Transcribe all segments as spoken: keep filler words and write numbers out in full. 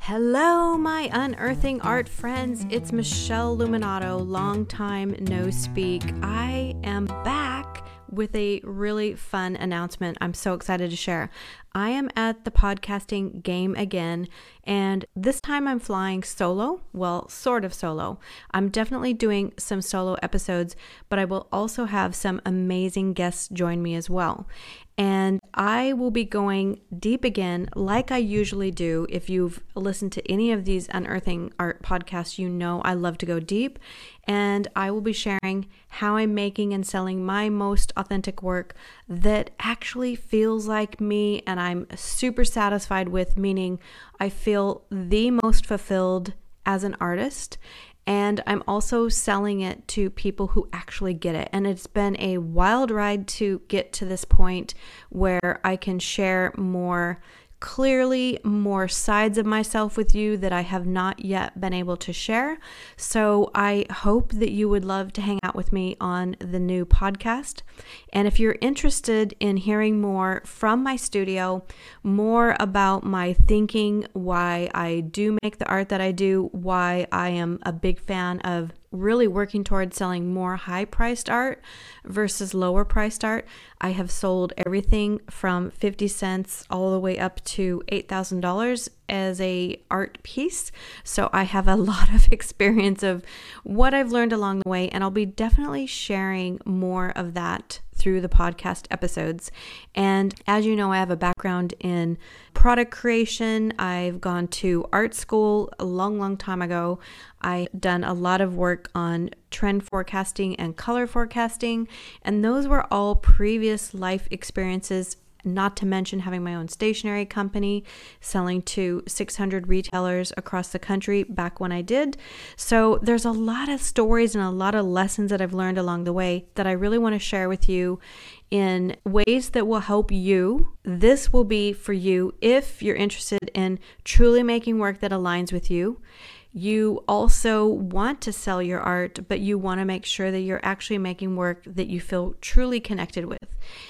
Hello, my unearthing art friends. It's Michelle Luminato. Long time no speak. I am back with a really fun announcement I'm so excited to share. I am at the podcasting game again, and this time I'm flying solo. Well, sort of solo. I'm definitely doing some solo episodes, but I will also have some amazing guests join me as well. And I will be going deep again, like I usually do. If you've listened to any of these Unearthing Art podcasts, you know I love to go deep. And I will be sharing how I'm making and selling my most authentic work that actually feels like me and I'm super satisfied with, meaning I feel the most fulfilled as an artist. And I'm also selling it to people who actually get it. And it's been a wild ride to get to this point where I can share more clearly, more sides of myself with you that I have not yet been able to share. So I hope that you would love to hang out with me on the new podcast. And if you're interested in hearing more from my studio, more about my thinking, why I do make the art that I do, why I am a big fan of really working towards selling more high-priced art versus lower-priced art. I have sold everything from fifty cents all the way up to eight thousand dollars as a art piece. So I have a lot of experience of what I've learned along the way, and I'll be definitely sharing more of that through the podcast episodes. And as you know, I have a background in product creation. I've gone to art school a long, long time ago. I've done a lot of work on trend forecasting and color forecasting, and those were all previous life experiences, not to mention having my own stationery company, selling to six hundred retailers across the country back when I did. So there's a lot of stories and a lot of lessons that I've learned along the way that I really want to share with you in ways that will help you. This will be for you if you're interested in truly making work that aligns with you. You also want to sell your art, but you want to make sure that you're actually making work that you feel truly connected with.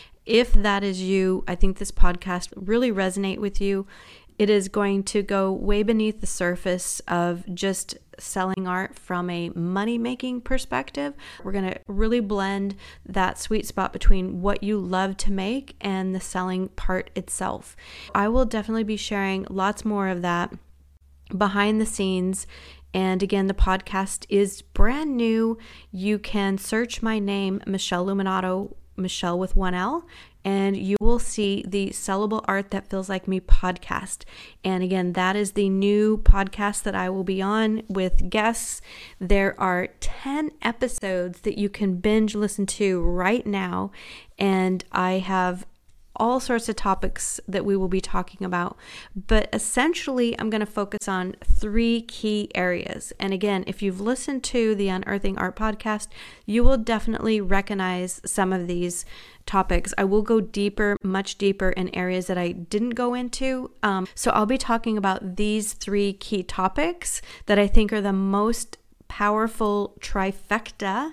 If that is you, I think this podcast will really resonate with you. It is going to go way beneath the surface of just selling art from a money-making perspective. We're going to really blend that sweet spot between what you love to make and the selling part itself. I will definitely be sharing lots more of that behind the scenes. And again, the podcast is brand new. You can search my name, Michelle Luminato, Michelle with one L, and you will see the Sellable Art That Feels Like Me podcast. And again, that is the new podcast that I will be on with guests. There are ten episodes that you can binge listen to right now, and I have all sorts of topics that we will be talking about. But essentially, I'm going to focus on three key areas. And again, if you've listened to the Unearthing Art podcast, you will definitely recognize some of these topics. I will go deeper, much deeper in areas that I didn't go into. Um, so I'll be talking about these three key topics that I think are the most powerful trifecta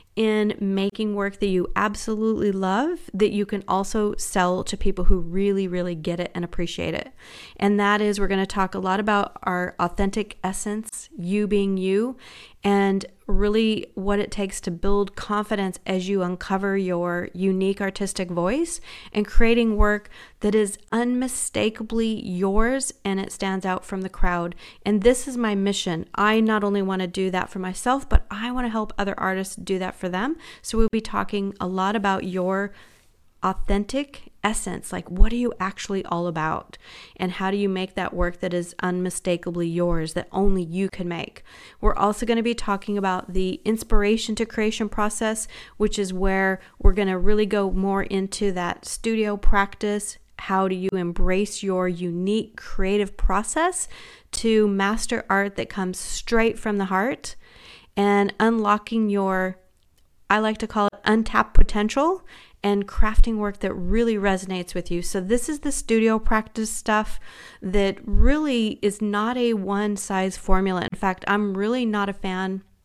in making work that you absolutely love, that you can also sell to people who really, really get it and appreciate it. And that is, we're going to talk a lot about our authentic essence, you being you, and really what it takes to build confidence as you uncover your unique artistic voice and creating work that is unmistakably yours and it stands out from the crowd. And this is my mission. I not only want to do that for myself, but I want to help other artists do that for them. So we'll be talking a lot about your authentic essence, like what are you actually all about, and how do you make that work that is unmistakably yours, that only you can make. We're also going to be talking about the inspiration to creation process, which is where we're going to really go more into that studio practice. How do you embrace your unique creative process to master art that comes straight from the heart and unlocking your, I like to call it untapped potential, and crafting work that really resonates with you. So this is the studio practice stuff that really is not a one size formula. In fact, I'm really not a fan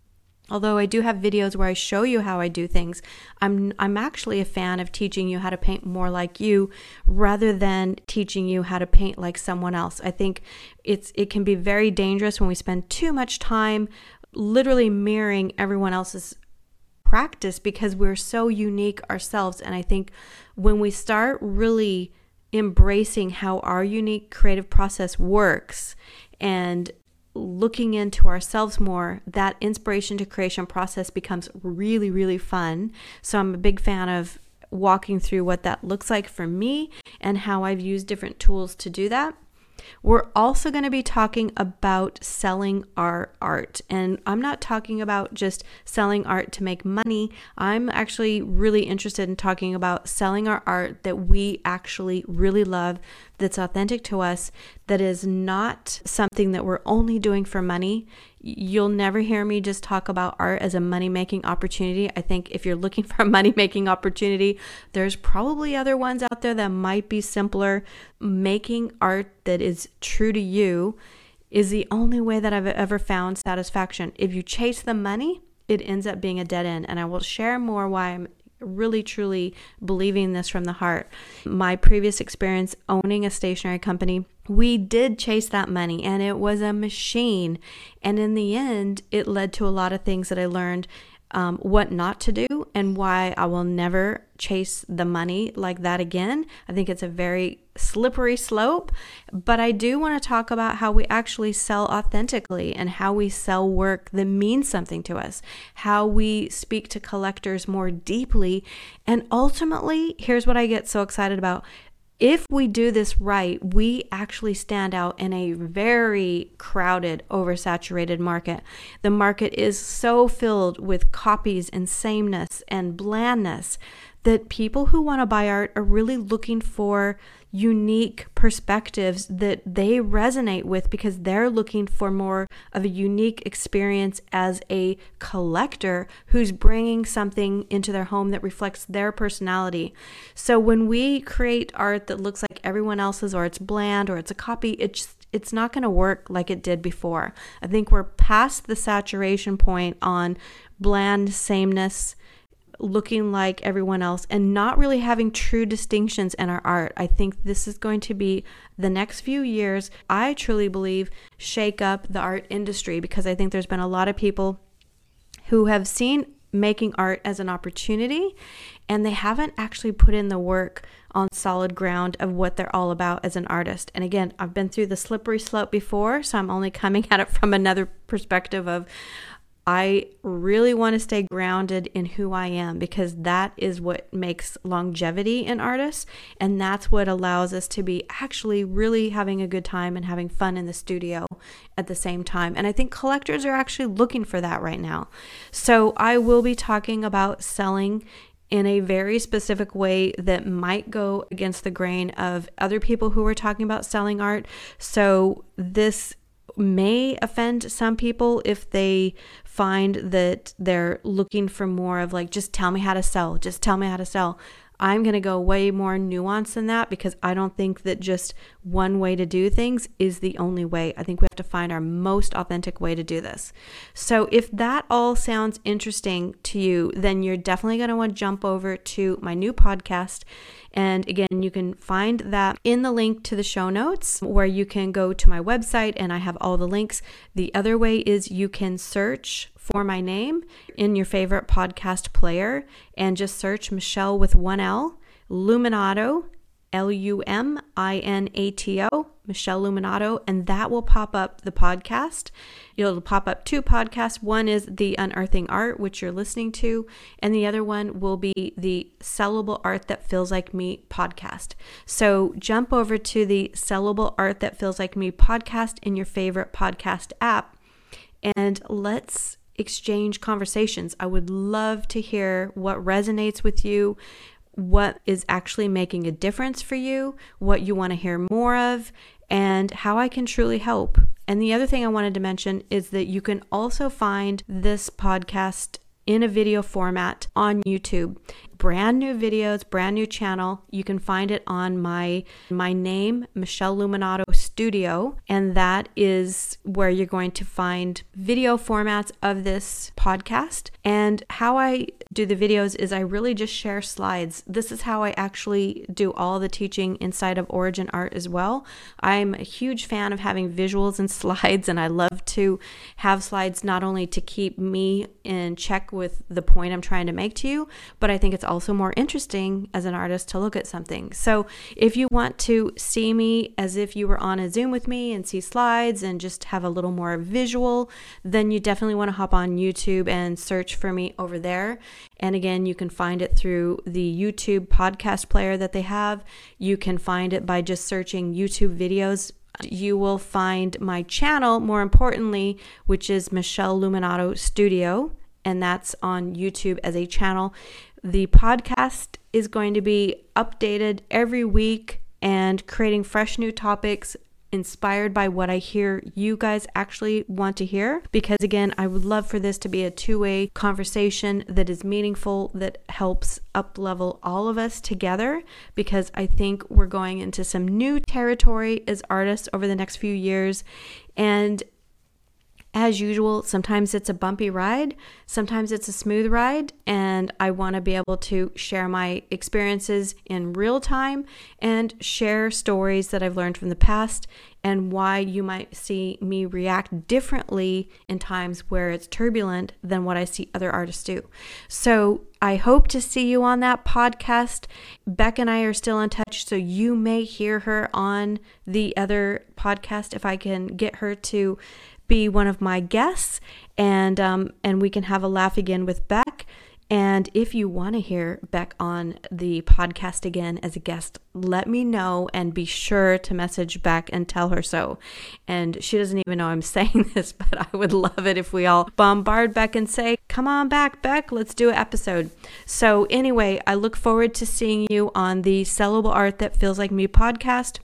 Although I do have videos where I show you how I do things, I'm I'm actually a fan of teaching you how to paint more like you rather than teaching you how to paint like someone else. I think it's it can be very dangerous when we spend too much time literally mirroring everyone else's practice because we're so unique ourselves. And I think when we start really embracing how our unique creative process works and looking into ourselves more, that inspiration to creation process becomes really, really fun. So I'm a big fan of walking through what that looks like for me and how I've used different tools to do that. We're also going to be talking about selling our art. And I'm not talking about just selling art to make money. I'm actually really interested in talking about selling our art that we actually really love, that's authentic to us, that is not something that we're only doing for money. You'll never hear me just talk about art as a money-making opportunity. I think if you're looking for a money-making opportunity, there's probably other ones out there that might be simpler. Making art that is true to you is the only way that I've ever found satisfaction. If you chase the money, it ends up being a dead end. And I will share more why I'm really truly believing this from the heart. My previous experience owning a stationery company, we did chase that money and it was a machine. And in the end, it led to a lot of things that I learned um, what not to do and why I will never chase the money like that again. I think it's a very slippery slope, but I do want to talk about how we actually sell authentically and how we sell work that means something to us, how we speak to collectors more deeply. And ultimately, here's what I get so excited about. If we do this right, we actually stand out in a very crowded, oversaturated market. The market is so filled with copies and sameness and blandness that people who want to buy art are really looking for unique perspectives that they resonate with because they're looking for more of a unique experience as a collector who's bringing something into their home that reflects their personality. So when we create art that looks like everyone else's, or it's bland, or it's a copy, it's it's not going to work like it did before. I think we're past the saturation point on bland sameness, looking like everyone else, and not really having true distinctions in our art. I think this is going to be the next few years, I truly believe, shake up the art industry, because I think there's been a lot of people who have seen making art as an opportunity and they haven't actually put in the work on solid ground of what they're all about as an artist. And again, I've been through the slippery slope before, so I'm only coming at it from another perspective of I really want to stay grounded in who I am, because that is what makes longevity in artists. And that's what allows us to be actually really having a good time and having fun in the studio at the same time. And I think collectors are actually looking for that right now. So I will be talking about selling in a very specific way that might go against the grain of other people who are talking about selling art. So this may offend some people if they find that they're looking for more of like, just tell me how to sell, just tell me how to sell. I'm going to go way more nuanced than that, because I don't think that just one way to do things is the only way. I think we have to find our most authentic way to do this. So if that all sounds interesting to you, then you're definitely going to want to jump over to my new podcast. And again, you can find that in the link to the show notes, where you can go to my website and I have all the links. The other way is you can search for my name in your favorite podcast player and just search Michelle with one L, Luminato, L U M I N A T O, Michelle Luminato, and that will pop up the podcast. It'll pop up two podcasts. One is the Unearthing Art, which you're listening to, and the other one will be the Sellable Art That Feels Like Me podcast. So jump over to the Sellable Art That Feels Like Me podcast in your favorite podcast app, and let's exchange conversations. I would love to hear what resonates with you, what is actually making a difference for you, what you want to hear more of, and how I can truly help. And the other thing I wanted to mention is that you can also find this podcast in a video format on YouTube. Brand new videos, brand new channel. You can find it on my my name, Michelle Luminato Studio, and that is where you're going to find video formats of this podcast. And how I do the videos is I really just share slides. This is how I actually do all the teaching inside of Origin Art as well. I'm a huge fan of having visuals and slides, and I love to have slides not only to keep me in check with the point I'm trying to make to you, but I think it's also more interesting as an artist to look at something. So if you want to see me as if you were on a Zoom with me and see slides and just have a little more visual, then you definitely want to hop on YouTube and search for me over there. And again, you can find it through the YouTube podcast player that they have. You can find it by just searching YouTube videos. You will find my channel, more importantly, which is Michelle Luminato Studio, and that's on YouTube as a channel. The podcast is going to be updated every week and creating fresh new topics inspired by what I hear you guys actually want to hear. Because again, I would love for this to be a two-way conversation that is meaningful, that helps up-level all of us together, because I think we're going into some new territory as artists over the next few years. And as usual, sometimes it's a bumpy ride, sometimes it's a smooth ride, and I want to be able to share my experiences in real time and share stories that I've learned from the past and why you might see me react differently in times where it's turbulent than what I see other artists do. So I hope to see you on that podcast. Beck and I are still in touch, so you may hear her on the other podcast if I can get her to be one of my guests, and um, and we can have a laugh again with Beck. And if you want to hear Beck on the podcast again as a guest, let me know, and be sure to message Beck and tell her so. And she doesn't even know I'm saying this, but I would love it if we all bombard Beck and say, come on back, Beck, let's do an episode. So anyway, I look forward to seeing you on the Sellable Art That Feels Like Me podcast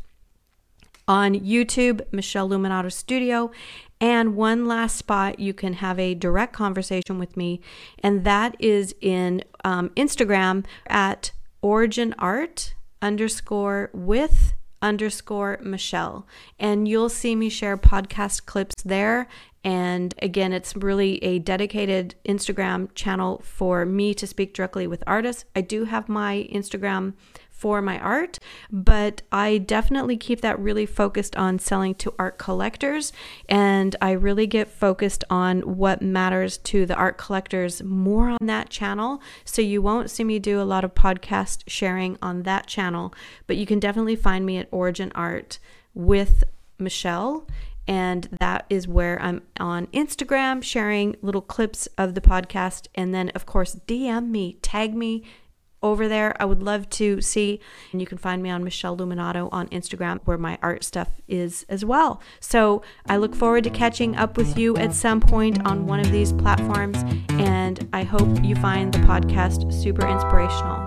on YouTube, Michelle Luminato Studio. And one last spot you can have a direct conversation with me, and that is in um, Instagram at Origin Art underscore with underscore Michelle. And you'll see me share podcast clips there. And again, it's really a dedicated Instagram channel for me to speak directly with artists. I do have my Instagram for my art, but I definitely keep that really focused on selling to art collectors, and I really get focused on what matters to the art collectors more on that channel. So you won't see me do a lot of podcast sharing on that channel, but you can definitely find me at Origin Art with Michelle, and that is where I'm on Instagram sharing little clips of the podcast. And then of course D M me, tag me over there. I would love to see, and you can find me on Michelle Luminato on Instagram, where my art stuff is as well. So I look forward to catching up with you at some point on one of these platforms, and I hope you find the podcast super inspirational.